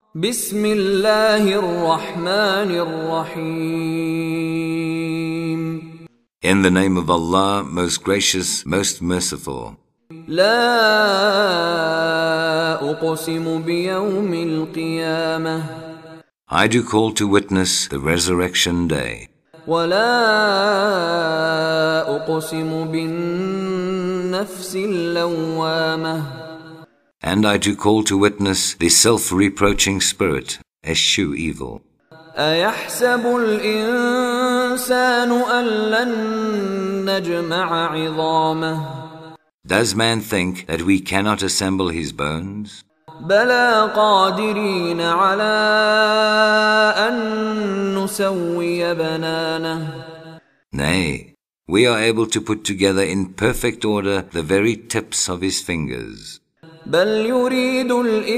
بسم الله الرحمن الرحيم. In the name of Allah, most gracious, most merciful. لا أقسم بيوم القيامة. I do call to witness the resurrection day. ولا أقسم بالنفس اللوامة. And I do call to witness the self-reproaching spirit, eschew evil. أيحسب الإنسان أن لن نجمع عظامه. Does man think that we cannot assemble his bones? بلى قادرين على أن نسوي بنانه. Nay, we are able to put together in perfect order the very tips of his fingers. بل يريد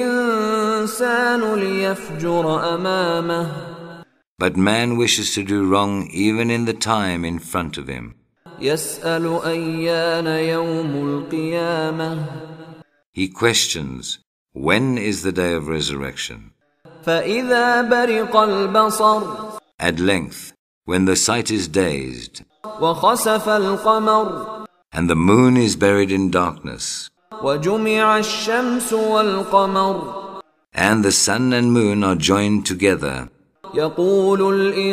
الإنسان ليفجر أمامه. But man wishes to do wrong even in the time in front of him. يسأل أيان يوم القيامة. He questions, when is the day of resurrection? فإذا برق البصر. At length, when the sight is dazed, وخسف القمر. and the moon is buried in darkness, وجمع الشمس والقمر. and the sun and moon are joined together, يقول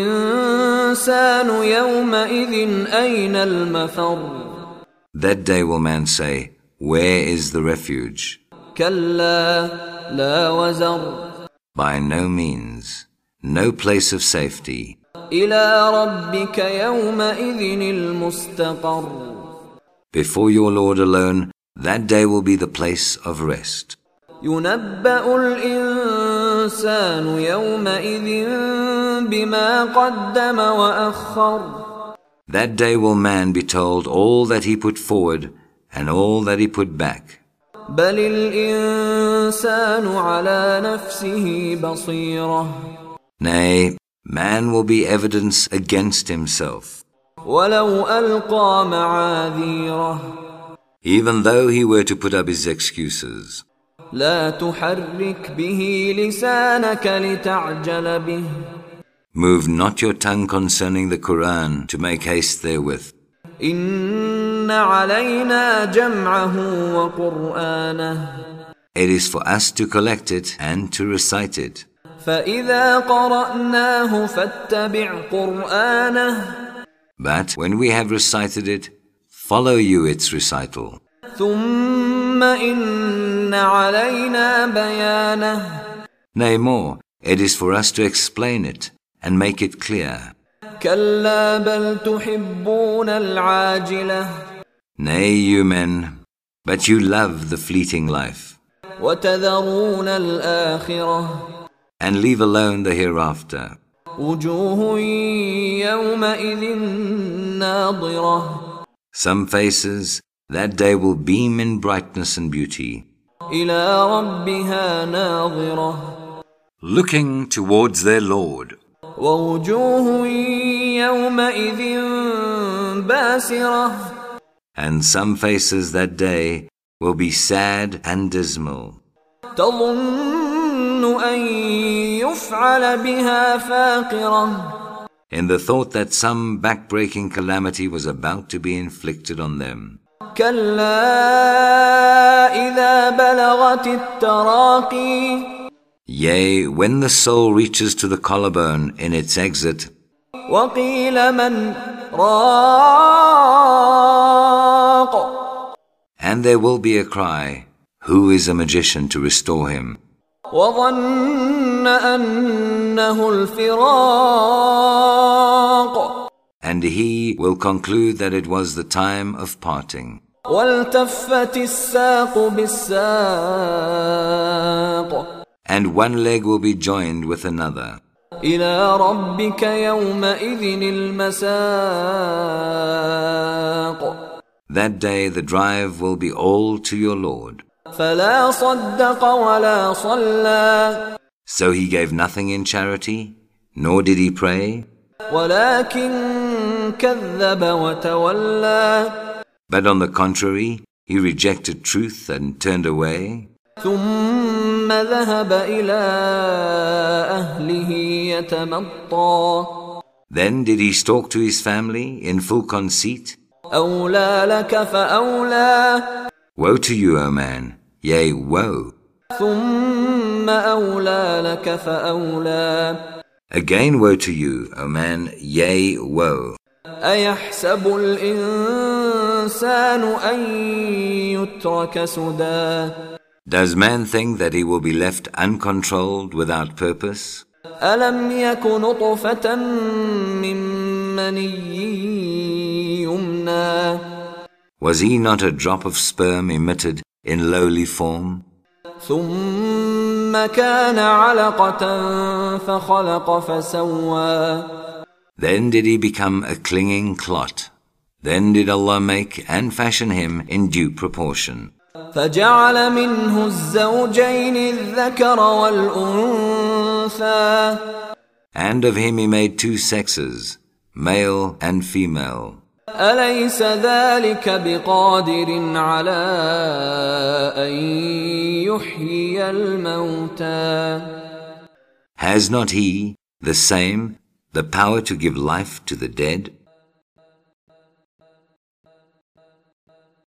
الإنسان يومئذ أين المفر. that day will man say, where is the refuge? كلا لا وزر. By no means, no place of safety. إلى ربك يومئذ المستقر. Before your Lord alone, that day will be the place of rest. ينبأ الإنسان يومئذ بما قدم وأخر. That day will man be told all that he put forward and all that he put back. بل الإنسان على نفسه بصيرة. Nay, man will be evidence against himself. ولو ألقى معاذيره. Even though he were to put up his excuses. لا تحرك به لسانك لتعجل به. Move not your tongue concerning the Quran to make haste therewith. إن علينا جمعه وقرآنه. It is for us to collect it and to recite it. فإذا قرأناه فاتبع قرآنه. But when we have recited it, follow you its recital. ثم إن علينا بيانه. Nay more, it is for us to explain it and make it clear. كلا بل تحبون العاجلة. Nay, you men, but you love the fleeting life, وتذرون الآخرة. and leave alone the hereafter. وجوه يومئذ ناضرة. Some faces that day will beam in brightness and beauty, إلى ربها ناظرة. looking towards their Lord. ووجوه يومئذ باسرة. And some faces that day will be sad and dismal, تظن أن يفعل بها فاقرة. in the thought that some backbreaking calamity was about to be inflicted on them. كلا إذا بلغت التراقي. Yea, when the soul reaches to the collarbone in its exit, وقيل من راق. and there will be a cry, who is a magician to restore him? وظن أنه الفراق. And he will conclude that it was the time of parting. والتفت الساق بالساق. And one leg will be joined with another. إلى ربك يومئذ المساق. That day the drive will be all to your Lord. فلا صدق ولا صلى. So he gave nothing in charity, nor did he pray, ولكن كذب وتولى. but on the contrary, he rejected truth and turned away. ثم ذهب إلى يتمطى Then did he talk to his family in full conceit? أولى لك فأولى Woe to you, O man, yea, woe. ثم أولى لك فأولى Again woe to you, O man, yea, woe. أيحسب الإنسان أن يترك سدى Does man think that he will be left uncontrolled without purpose? ألم يك نطفة من مني يمنى Was he not a drop of sperm emitted in lowly form? ثم كان علقة فخلق فسوى Then did he become a clinging clot. Then did Allah make and fashion him in due proportion. فجعل منه الزوجين الذكر والأنثى And of him he made two sexes, male and female. أليس ذلك بقادر على أن يحيي الموتى Has not he, the same, the power to give life to the dead?